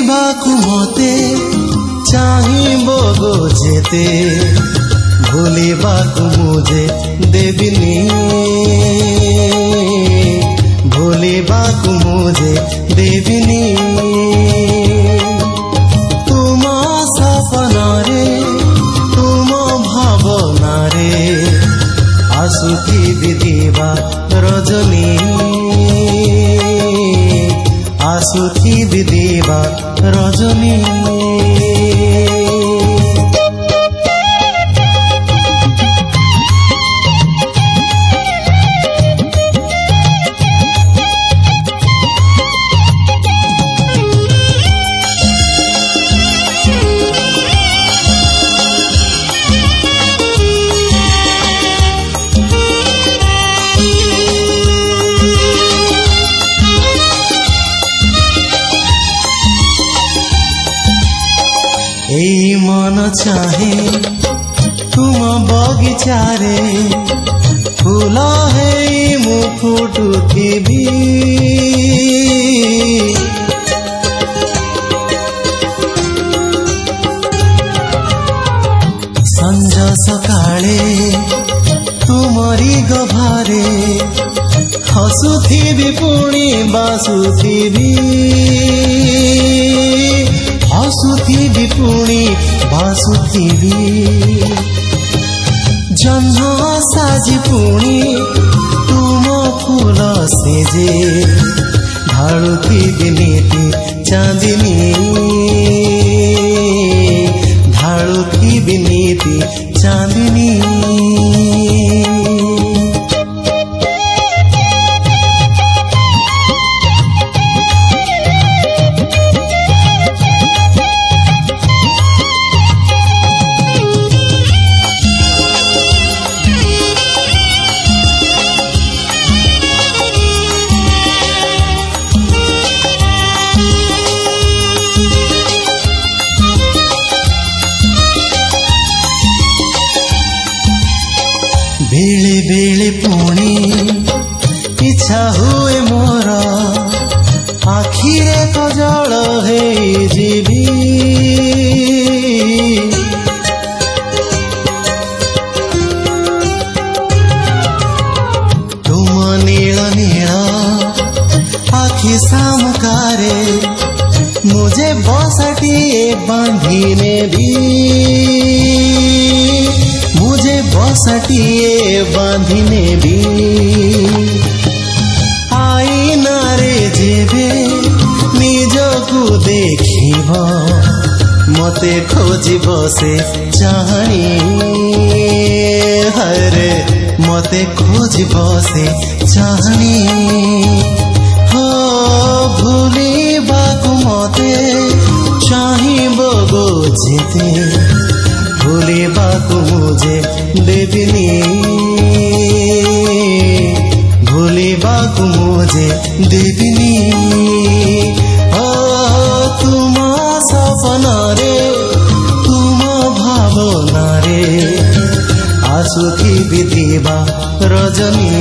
भूलिबाकु मते चाहिब गो जेते भूलिबाकु मुझे देबिनी भूलिबाकु मुझे देबिनी तुम सपना रे तुम भावना रे आसुथिबि दिवा रजनी आसुथिबि दिवा रजनी एई मन चाहे तुम बगिचारे फूल है मु फुटुथिबी संज सकाळे तुमरी गभारे हसुथिबी पुणी बासुथिबी हसुथिबि पुणी बासुथिबि जन्म साजी पुणी तुम फूल सेजे ढाळुथिबि नीति चांदिनी ढाळुथिबि नीति चांदिनी बेले बेले पुणी इच्छा हुए मोर आखिरे कजल हे जीवी तुम नील नील आखि सामकारे मुझे बसटिए बांधिने भी मुझे बसटिए बांधिने भी आईना रे जेबे निजकु देखिब मते खोजिब से चाहनी हरे मते खोजिब से चाहनी हो भूलिबाकु मते चाहिब गो जेते भूलिबाकु मुझे देबिनी भूलिबाकु मुझे देबिनी ओ तुम सपना रे तुम भावना रे आसुथिबि दिवा रजनी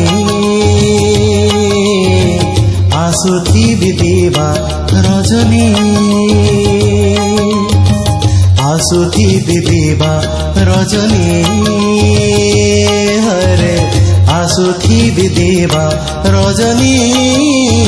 आसुथिबि दिवा रजनी आसुथिबि दिवा रजनी हरे आसुथिबि दिवा रजनी।